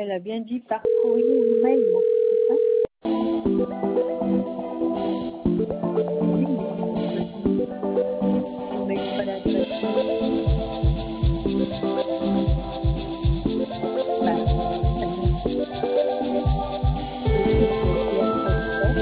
Elle a bien dit par courrier ou mail, non, c'est ça? Oui, mais on met pas l'adresse mail. Bah, très bien. Oui, donc il y a ça fait.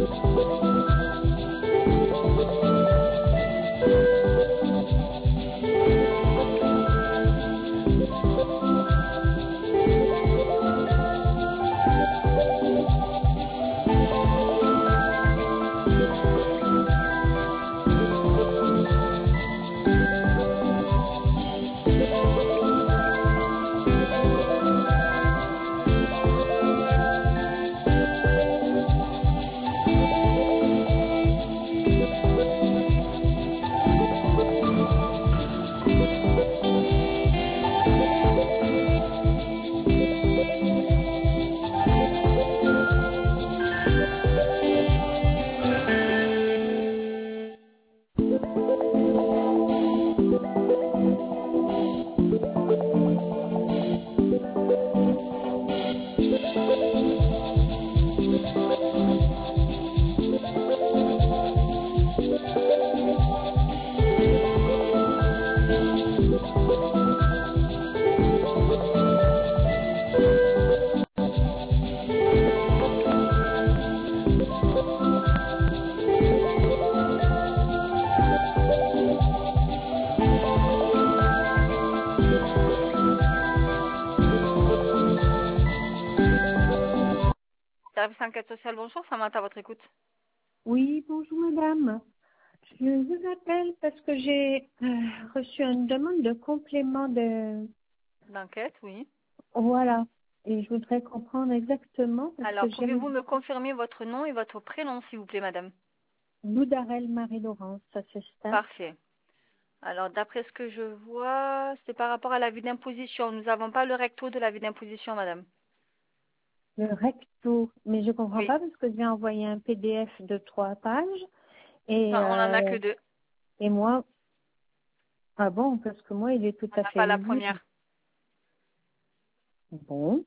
Service enquête sociale, bonjour, Samantha, à votre écoute. Oui, bonjour madame. Je vous appelle parce que j'ai reçu une demande de complément de... D'enquête, oui. Voilà. Et je voudrais comprendre exactement parce Alors, que j'ai pouvez-vous me confirmer votre nom et votre prénom, s'il vous plaît, madame? Boudarel Marie-Laurence, ça c'est ça. Parfait. Alors, d'après ce que je vois, c'est par rapport à l'avis d'imposition. Nous n'avons pas le recto de l'avis d'imposition, madame. Le recto. Mais je comprends Oui. pas parce que j'ai envoyé un PDF de 3 pages et, Non, on n'en a que euh, deux. et moi, ah bon, parce que moi il est tout On à n'a fait pas la lisible. première. Bon.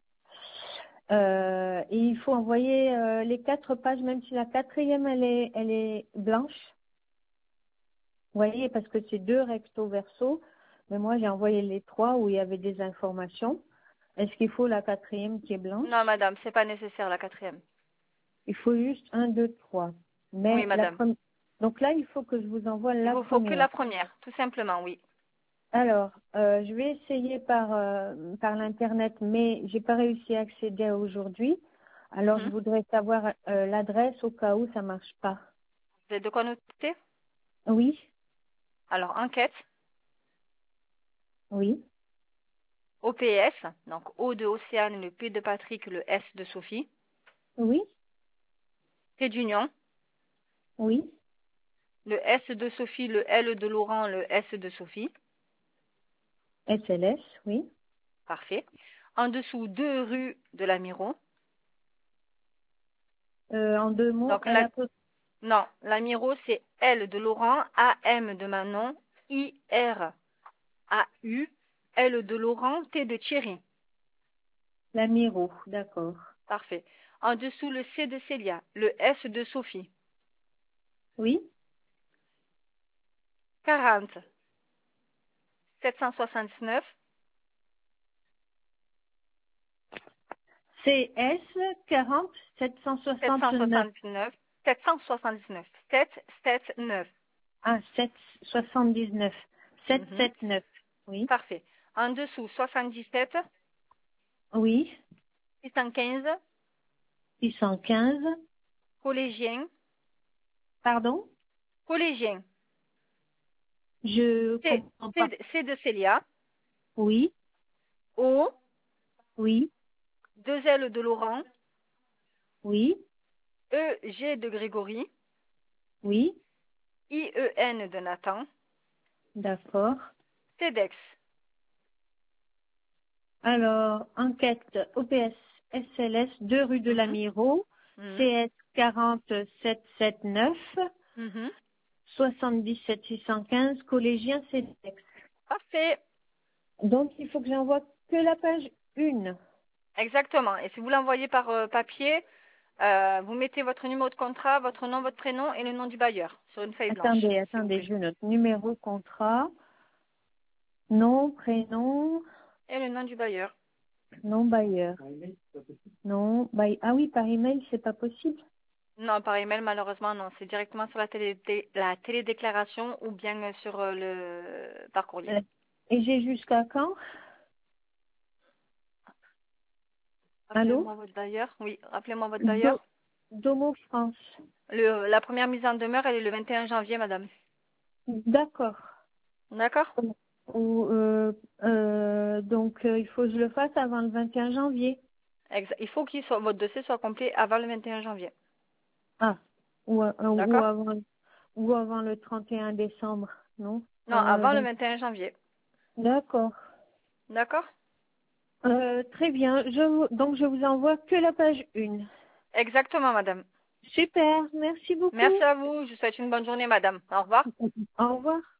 Et il faut envoyer les 4 pages, même si la quatrième elle est blanche. Vous voyez, parce que c'est 2 recto verso, mais moi j'ai envoyé les 3 où il y avait des informations. Est-ce qu'il faut la quatrième qui est blanche? Non, madame, c'est pas nécessaire, la quatrième. Il faut juste 1, 2, 3. Oui, Mais la madame. première. Donc là, il faut que je vous envoie Il la vous faut que première. la première, tout simplement, oui. Alors, je vais essayer par l'internet, mais j'ai pas réussi à accéder aujourd'hui. Alors, je Mhm. voudrais savoir l'adresse au cas où ça marche pas. Vous avez de quoi noter? Oui, Alors, enquête, oui, OPS, donc O de Océane, le P de Patrick, le S de Sophie, oui, T d'Union, oui. le S de Sophie, le L de Laurent, le S de Sophie. SLS, oui. Parfait. En dessous, 2 rue de la Miro. En 2 mots, Donc, elle a posé. non, la Miro, c'est L de Laurent, A, M de Manon, I, R, A, U, L de Laurent, T de Thierry. La Miro, d'accord. Parfait. En dessous, le C de Célia, le S de Sophie. Oui, 40, 779, CS 40 769. 779, 779, 779. Ah, 779. Mhm. 779. Oui, Parfait. En dessous, 77, oui. 615, 615. collégien, Pardon? collégien. Je comprends pas. C de Célia, Oui, O, oui, 2 L de Laurent, oui, E, G de Grégory, oui. I, E, N de Nathan, D'accord. CEDEX. Alors, enquête OPS SLS 2 rue de la Mhm, Miro, mhm, CS 40779, mhm. 77 615, collégien CEDEX. Parfait. Donc, il faut que j'envoie que la page 1. Exactement. Et si vous l'envoyez par papier, vous mettez votre numéro de contrat, votre nom, votre prénom et le nom du bailleur sur une feuille blanche, Attendez, s'il vous attendez, plaît. je note. Numéro, contrat, nom, prénom, Et le nom du bailleur. nom bailleur. Non, ah oui, par email, c'est pas possible. Non, par email, malheureusement, non. C'est directement sur la télédéclaration ou bien sur le par courrier. Et j'ai jusqu'à quand? Allô? Rappelez-moi votre bailleur. Oui, rappelez-moi votre Do- bailleur. Domo France. La première mise en demeure, elle est le 21 janvier, madame. D'accord. D'accord? Ou, donc, il faut que je le fasse avant le 21 janvier. Il faut votre dossier soit complet avant le 21 janvier. Ah, D'accord? ou avant le 31 décembre, non? Non, avant le 21 janvier. D'accord. D'accord? Très bien. Donc, je vous envoie que la page 1. Exactement, madame. Super. Merci beaucoup. Merci à vous. Je vous souhaite une bonne journée, madame. Au revoir. Au revoir.